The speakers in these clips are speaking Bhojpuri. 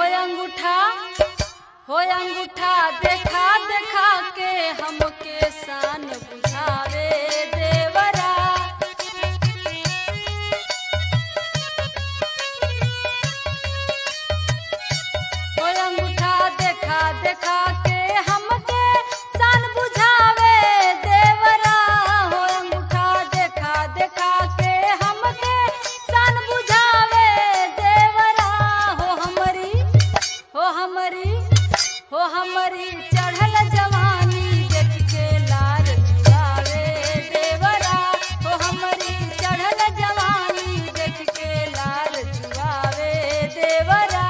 अंगूठा देखा देखा के हमके शान बुझावे देवरा। हो अंगूठा देखा देखा के हमके शान बुझावे देवरा। हो अंगूठा देखा देखा के हमके शान बुझावे देवरा। हो हमरी चढ़ल जवानी देख के लार चुआवे देवरा। हो हमरी चढ़ल जवानी देख के लार चुआवे देवरा।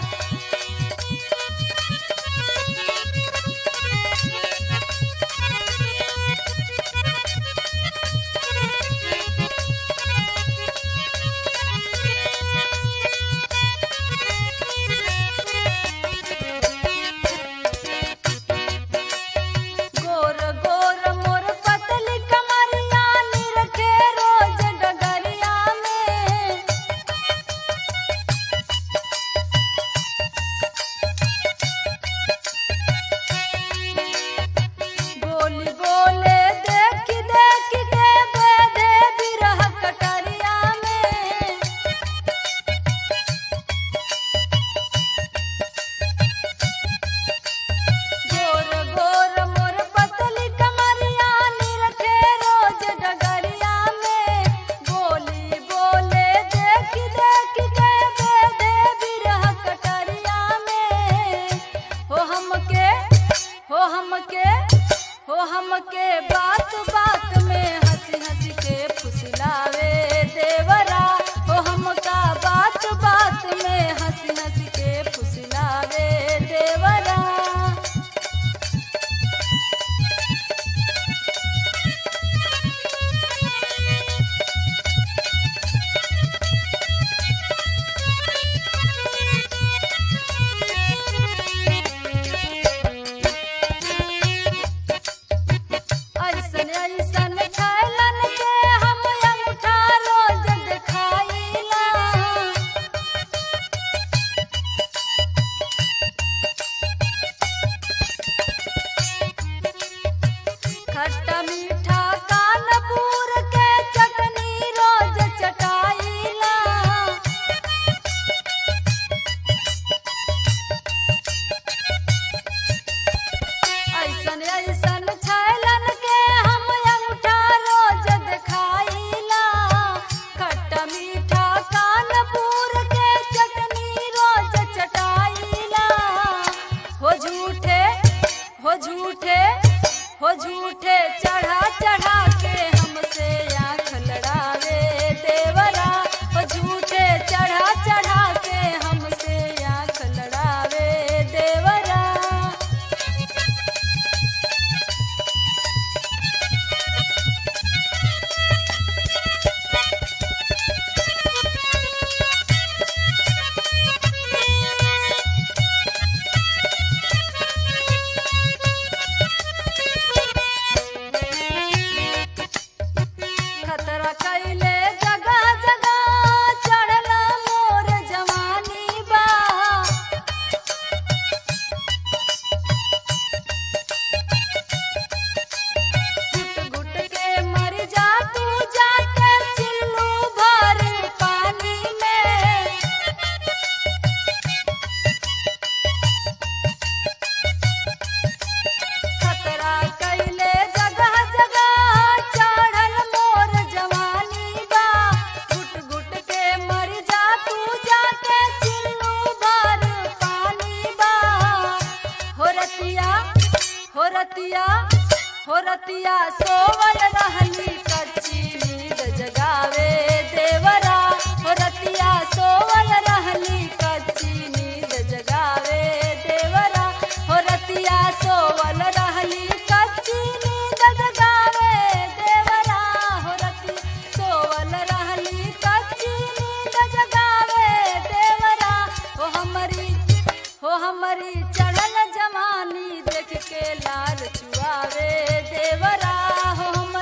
हो हमके बात बात में हंसी हंसी के फुसलावे देवरा। हो हमका बात बात में हंसी हंसी के फुसलावे देवरा। खट्टा मीठा कानपुर के चटनी रोज चटाईला। ऐसन ऐसन छैलन के हम अंगूठा रोज दिखाईला। खट्टा मीठा कानपुर के चटनी रोज चटाईला। हो झूठे चढ़ा चढ़ा के हमसे आँख लड़ावे देवरा। हो झूठे चढ़ा चढ़ा के हमसे आँख लड़ावे देवरा। खतरा कैले जगह जगह चढ़ला मोर जवानी बा। घुट घुट के मर जा तू जाके चिल्लू भर पानी में। खतरा कैले जगह जगह चढ़ल मोर जवानी बा। घुट घुट के मर जा तू जाके चिल्लू भर पानी बा। हो रतिया सोवल रहली कच्ची नींद जगावे देवरा। हो रतिया सोवल रहली कच्ची नींद जगावे देवरा। हो रतिया सोवल रहली कच्ची नींद जगावे देवरा। हो रतिया सोवल रहली कच्ची नींद जगावे देवरा। हो हमरी चढ़ल जवानी देख के लार चुआवे देवरा। हो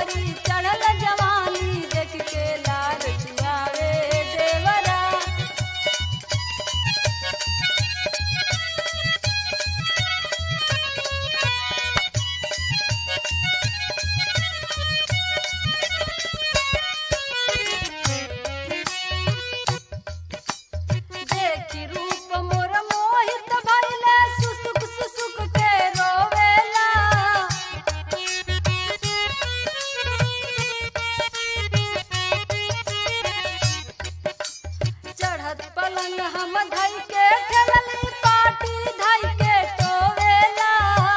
धई के खेलली पाटी धई के टोवेला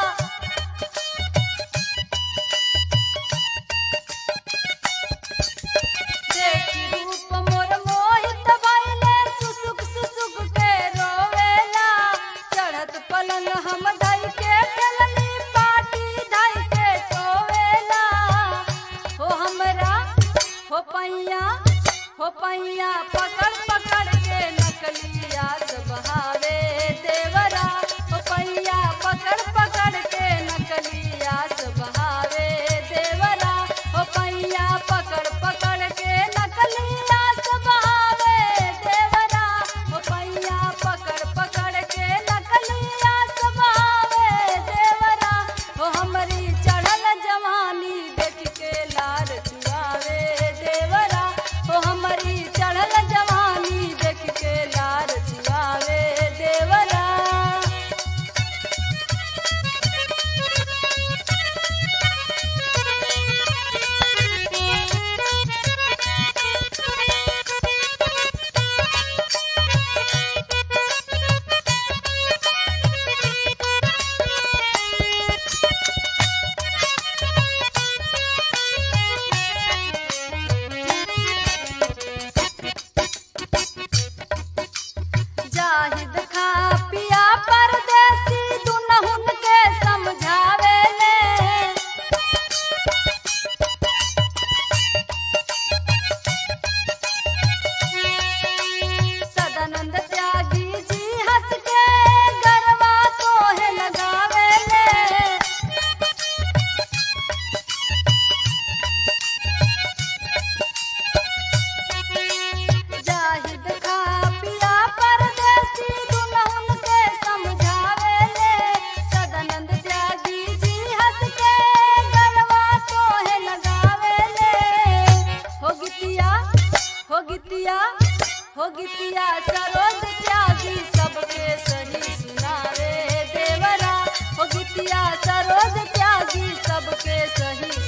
देखी रूप मोर मोहित भइले सुसुक सुसुक के रोवेला चढ़त पलंग हम धई के खेलली पाटी धई के टोवेला हो हमरा हो पैया पकड़ पकड़ के नकलिया बहावे देवरा हो पैया पकड़ पकड़ के नकलिया बहावे देवरा हो पैया पकड़ पकड़ के नकलिया बहावे देवरा हो पैया पकड़ पकड़ के नकलिया बहावे देवरा हो हमरी चढ़ल जवानी देख के लार चुरावे देवरा हो हमरी चढ़ल जवानी देख के लार चुरावे देवरा जाहिद खा पिया परदेसी दुनहुन के समझावे ले सदानंद त्यागी जी हंस के गरबा तोहे लगावे ले जाहिद खा पिया परदेसी दुल्हन के समझावे ले सदानंद त्यागी जी हंस के गरबा तोहे लगावे ले हो गीतिया सरोज त्यागी सबके सही सुनावे देवरा हो गीतिया सरोज त्यागी सबके सही